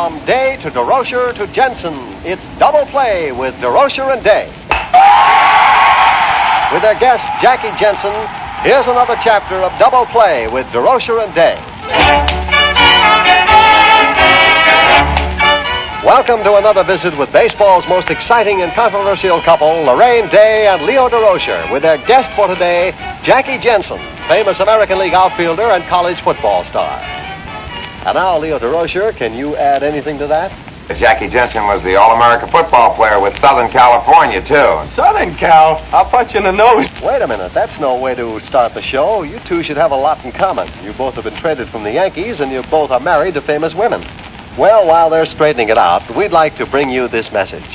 From Day to DeRocher to Jensen, it's Double Play with DeRocher and Day. With their guest, Jackie Jensen, here's another chapter of Double Play with DeRocher and Day. Welcome to another visit with baseball's most exciting and controversial couple, Lorraine Day and Leo DeRocher, with their guest for today, Jackie Jensen, famous American League outfielder and college football star. And now, Leo DeRocher, can you add anything to that? Jackie Jensen was the All-America football player with Southern California, too. Southern Cal? I'll punch you in the nose. Wait a minute. That's no way to start the show. You two should have a lot in common. You both have been traded from the Yankees, and you both are married to famous women. Well, while they're straightening it out, we'd like to bring you this message.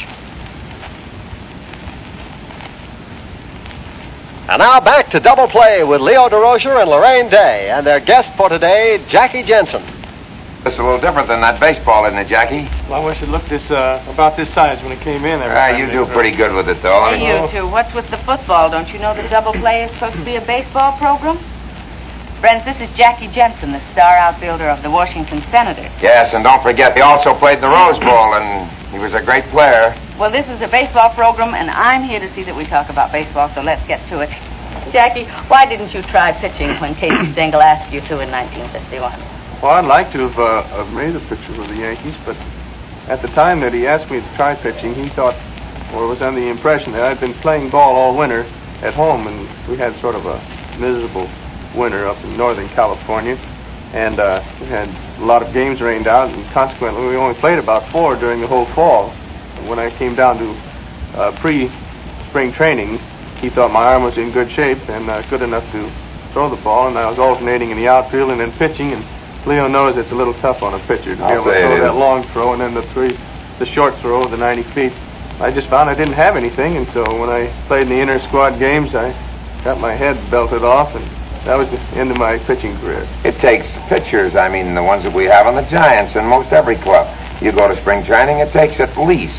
And now back to Double Play with Leo DeRocher and Lorraine Day, and their guest for today, Jackie Jensen. It's a little different than that baseball, isn't it, Jackie? Well, I wish it looked about this size when it came in. You do pretty good with it, though. Hey, you two, what's with the football? Don't you know that Double Play is supposed to be a baseball program? Friends, this is Jackie Jensen, the star outfielder of the Washington Senators. Yes, and don't forget, he also played the Rose Bowl, and he was a great player. Well, this is a baseball program, and I'm here to see that we talk about baseball, so let's get to it. Jackie, why didn't you try pitching when Casey Stengel asked you to in 1951? Well, I'd like to have made a pitcher for the Yankees, but at the time that he asked me to try pitching, he thought, or was under the impression that I'd been playing ball all winter at home, and we had sort of a miserable winter up in Northern California, and we had a lot of games rained out, and consequently we only played about 4 during the whole fall. And when I came down to pre-spring training, he thought my arm was in good shape and good enough to throw the ball, and I was alternating in the outfield and then pitching, and Leo knows it's a little tough on a pitcher to be able to throw that long throw and then the short throw of the 90 feet. I just found I didn't have anything, and so when I played in the inter-squad games, I got my head belted off, and that was the end of my pitching career. It takes pitchers, the ones that we have on the Giants and most every club. You go to spring training, it takes at least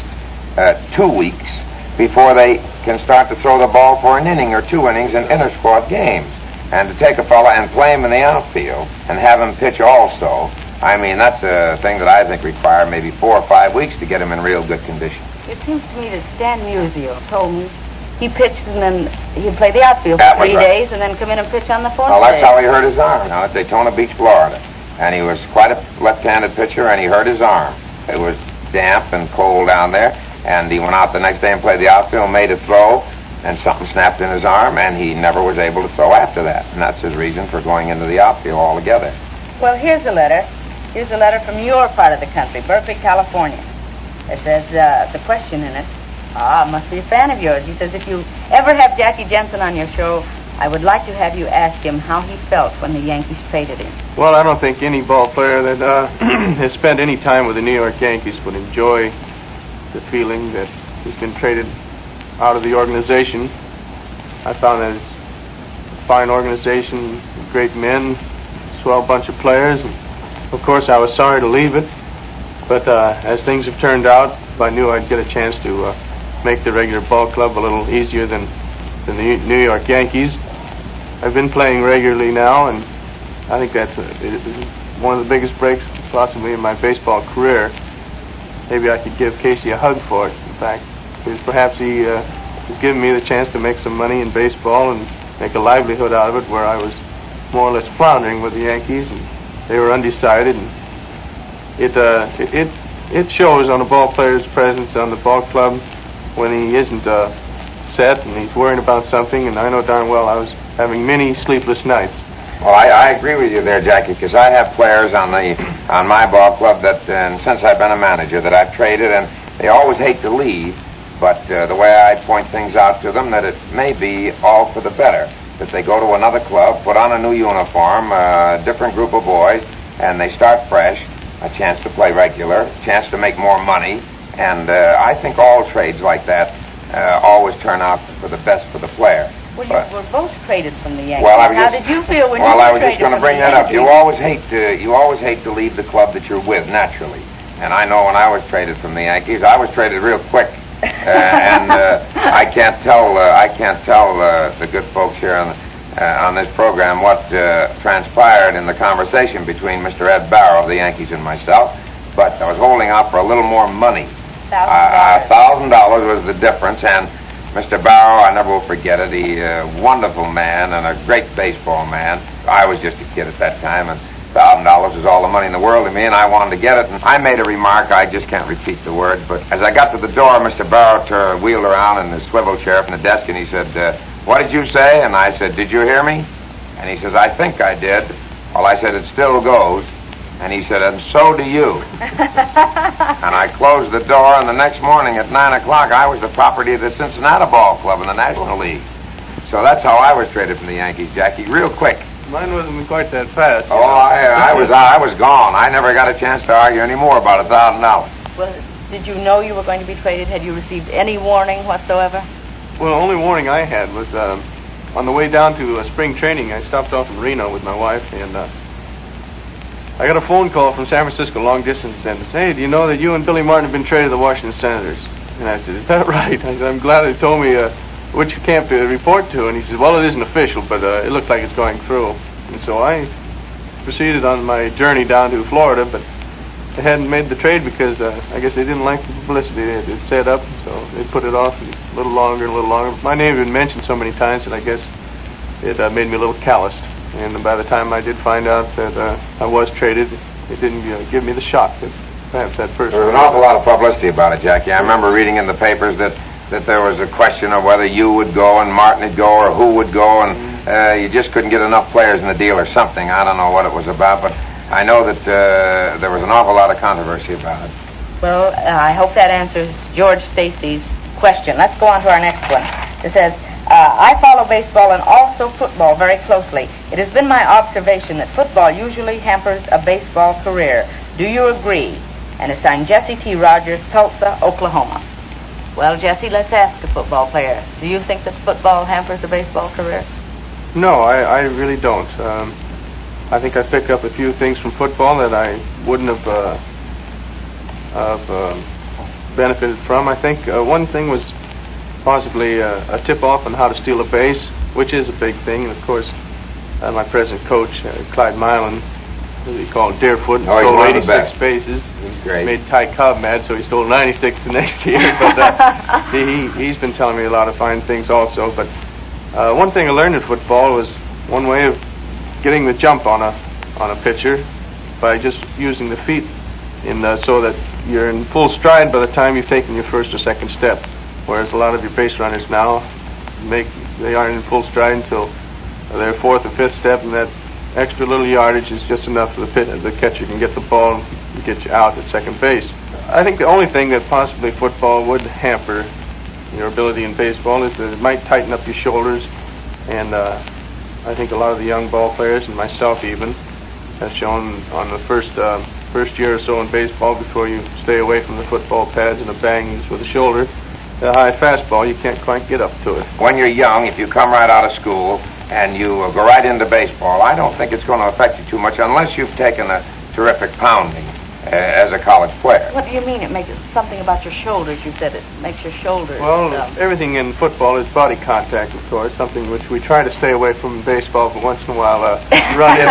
2 weeks before they can start to throw the ball for an inning or 2 innings in inter-squad games. And to take a fella and play him in the outfield and have him pitch also, that's a thing that I think require maybe 4 or 5 weeks to get him in real good condition. It seems to me that Stan Musial told me he pitched and then he'd play the outfield for 3 days and then come in and pitch on the 4th Well, that's day. how he hurt his arm. Now, at Daytona Beach, Florida. And he was quite a left-handed pitcher, and he hurt his arm. It was damp and cold down there, and he went out the next day and played the outfield, made a throw, and something snapped in his arm, and he never was able to throw after that. And that's his reason for going into the outfield altogether. Well, here's a letter. Here's a letter from your part of the country, Berkeley, California. It says, the question in it, must be a fan of yours. He says, if you ever have Jackie Jensen on your show, I would like to have you ask him how he felt when the Yankees traded him. Well, I don't think any ball player that has spent any time with the New York Yankees would enjoy the feeling that he's been traded out of the organization. I found that it's a fine organization, great men, swell bunch of players, and of course I was sorry to leave it, but as things have turned out, I knew I'd get a chance to make the regular ball club a little easier than the New York Yankees. I've been playing regularly now, and I think that's one of the biggest breaks possibly in my baseball career. Maybe I could give Casey a hug for it, in fact, because perhaps he has given me the chance to make some money in baseball and make a livelihood out of it, where I was more or less floundering with the Yankees, and they were undecided, and it shows on a ball player's presence on the ball club when he isn't set and he's worrying about something, and I know darn well I was having many sleepless nights. Well, I agree with you there, Jackie, because I have players on my ball club that, and since I've been a manager, that I've traded, and they always hate to leave, but the way I point things out to them, that it may be all for the better, that they go to another club, put on a new uniform, a different group of boys, and they start fresh, a chance to play regular, a chance to make more money, and I think all trades like that always turn out for the best for the player. Well, you were both traded from the Yankees. Well, how did you feel when you were traded? Well, I was just going to bring that up. You always hate to leave the club that you're with, naturally. And I know when I was traded from the Yankees, I was traded real quick. And I can't tell the good folks here on this program what transpired in the conversation between Mr. Ed Barrow of the Yankees and myself. but I was holding out for a little more money. $1,000. $1,000 was the difference, and Mr. Barrow, I never will forget it. He a wonderful man and a great baseball man. I was just a kid at that time, and $1,000 was all the money in the world to me, and I wanted to get it. And I made a remark, I just can't repeat the word, but as I got to the door, Mr. Barrow wheeled around in his swivel chair from the desk, and he said, "What did you say?" And I said, "Did you hear me?" And he says, "I think I did." Well, I said, "It still goes." And he said, "And so do you." And I closed the door, and the next morning at 9 o'clock, I was the property of the Cincinnati Ball Club in the National League. So that's how I was traded from the Yankees, Jackie, real quick. Mine wasn't quite that fast. Oh, I was gone. I never got a chance to argue any more about $1,000. Well, did you know you were going to be traded? Had you received any warning whatsoever? Well, the only warning I had was on the way down to spring training. I stopped off in Reno with my wife, and I got a phone call from San Francisco, long distance, and said, "Hey, do you know that you and Billy Martin have been traded to the Washington Senators?" And I said, "Is that right?" I said, "I'm glad they told me which camp to report to." And he said, "Well, it isn't official, but it looks like it's going through." And so I proceeded on my journey down to Florida, but they hadn't made the trade because I guess they didn't like the publicity they had set up, so they put it off a little longer. My name had been mentioned so many times that I guess it made me a little calloused. And by the time I did find out that I was traded, it didn't give me the shock that perhaps that person... There was an awful lot of publicity about it, Jackie. I remember reading in the papers that there was a question of whether you would go and Martin would go or who would go, and you just couldn't get enough players in the deal or something. I don't know what it was about, but I know that there was an awful lot of controversy about it. Well, I hope that answers George Stacy's question. Let's go on to our next one. It says, I follow baseball and also football very closely. It has been my observation that football usually hampers a baseball career. Do you agree? And it's signed Jesse T. Rogers, Tulsa, Oklahoma. Well, Jesse, let's ask a football player. Do you think that football hampers a baseball career? No, I really don't. I think I picked up a few things from football that I wouldn't have benefited from. I think one thing was possibly a tip-off on how to steal a base, which is a big thing. And, of course, my present coach, Clyde Milan, he called Deerfoot, stole 86 bases. He's great. Made Ty Cobb mad, so he stole 96 the next year. But he's been telling me a lot of fine things also. But one thing I learned in football was one way of getting the jump on a pitcher by just using the feet so that you're in full stride by the time you've taken your first or second step. Whereas a lot of your base runners now they aren't in full stride until their fourth or fifth step, and that extra little yardage is just enough for the catcher can get the ball and get you out at second base. I think the only thing that possibly football would hamper your ability in baseball is that it might tighten up your shoulders, and I think a lot of the young ball players, and myself even, have shown on the first year or so in baseball, before you stay away from the football pads and the bangs with the shoulder, the high fastball, you can't quite get up to it. When you're young, if you come right out of school and you go right into baseball, I don't think it's going to affect you too much unless you've taken a terrific pounding as a college player. What do you mean it makes something about your shoulders? You said it makes your shoulders... Well, everything in football is body contact, of course, something which we try to stay away from in baseball, but once in a while run into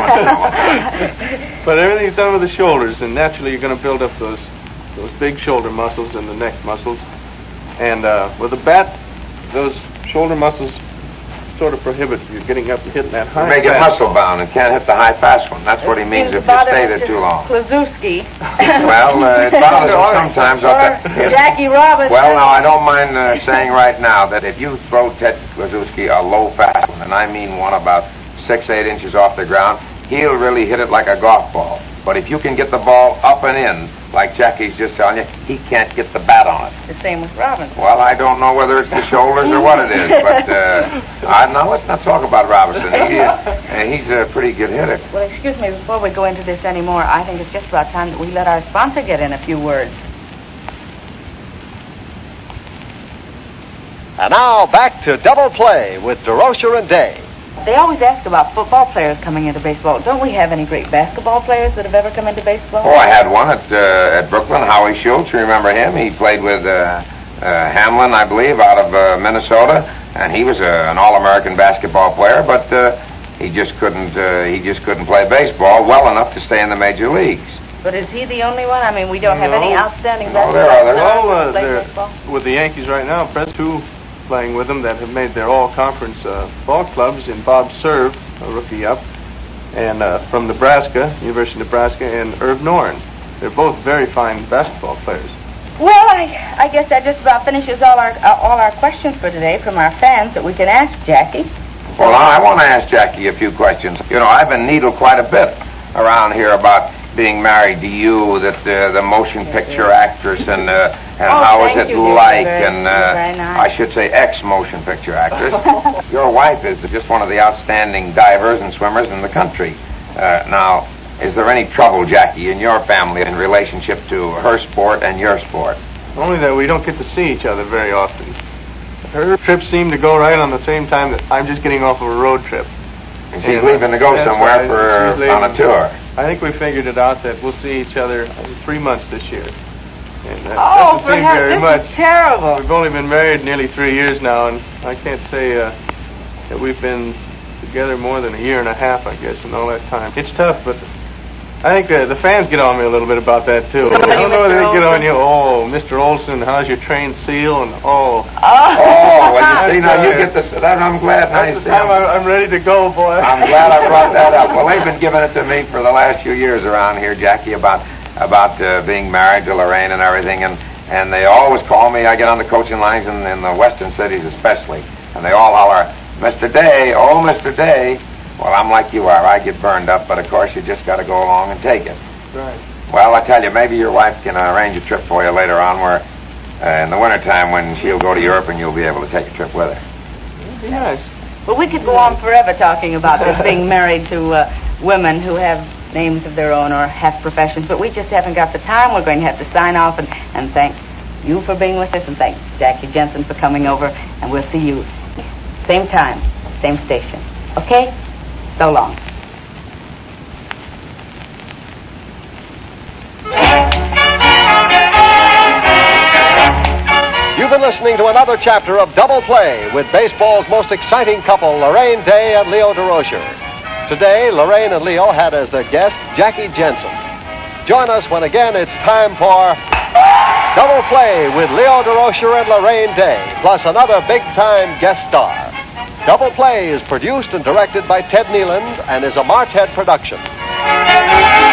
it. But everything's done with the shoulders, and naturally you're going to build up those big shoulder muscles and the neck muscles. And with a bat, those shoulder muscles sort of prohibit you getting up and hitting that high fast. Make it muscle bound and can't hit the high fast one. That's what he means if you stay there too long. Klazewski. Well, it bothers him sometimes. Jackie Robinson. Well, now, I don't mind saying right now that if you throw Ted Klazewski a low fast one, and I mean one about 6-8 inches off the ground, he'll really hit it like a golf ball. But if you can get the ball up and in, like Jackie's just telling you, he can't get the bat on it. The same with Robinson. Well, I don't know whether it's the shoulders or what it is, but let's not talk about Robinson. He's a pretty good hitter. Well, excuse me, before we go into this anymore, I think it's just about time that we let our sponsor get in a few words. And now back to Double Play with DeRocher and Day. They always ask about football players coming into baseball. Don't we have any great basketball players that have ever come into baseball? Oh, I had one at Brooklyn, Howie Schultz. You remember him? He played with Hamlin, I believe, out of Minnesota, and he was an All-American basketball player, but he just couldn't play baseball well enough to stay in the major leagues. But is he the only one? I mean, we don't have any outstanding No, there are others. They're with the Yankees right now. Two playing with them that have made their all-conference ball clubs in Bob Serve, a rookie up, and from Nebraska, University of Nebraska, and Irv Noren. They're both very fine basketball players. Well, I guess that just about finishes all our questions for today from our fans that we can ask Jackie. Well, I want to ask Jackie a few questions. You know, I've been needled quite a bit around here about being married to you, that the motion picture actress, and how is it like, and I should say ex-motion picture actress. Your wife is just one of the outstanding divers and swimmers in the country. Now, is there any trouble, Jackie, in your family in relationship to her sport and your sport? Only that we don't get to see each other very often. Her trips seem to go right on the same time that I'm just getting off of a road trip. And she's leaving to go somewhere on a tour. I think we figured it out that we'll see each other in 3 months this year. And doesn't seem very much. Is terrible. We've only been married nearly 3 years now, and I can't say that we've been together more than a year and a half, I guess, in all that time. It's tough, but I think the fans get on me a little bit about that, too. I don't know whether they get on you. Oh, Mr. Olson, how's your train seal? And well, you see, now you get this. I'm glad. That's the time I'm ready to go, boy. I'm glad I brought that up. Well, they've been giving it to me for the last few years around here, Jackie, about being married to Lorraine and everything, and they always call me. I get on the coaching lines in the western cities especially, and they all holler, Mr. Day, oh, Mr. Day. Well, I'm like you are. I get burned up, but of course you just got to go along and take it. Right. Well, I tell you, maybe your wife can arrange a trip for you later on where in the wintertime when she'll go to Europe and you'll be able to take a trip with her. It'd be nice. Well, we could go on forever talking about this, being married to women who have names of their own or have professions, but we just haven't got the time. We're going to have to sign off and thank you for being with us and thank Jackie Jensen for coming over, and we'll see you same time, same station. Okay? So long. You've been listening to another chapter of Double Play with baseball's most exciting couple, Lorraine Day and Leo DeRocher. Today, Lorraine and Leo had as their guest Jackie Jensen. Join us when again it's time for Double Play with Leo DeRocher and Lorraine Day, plus another big-time guest star. Double Play is produced and directed by Ted Neeland and is a Marchehead production.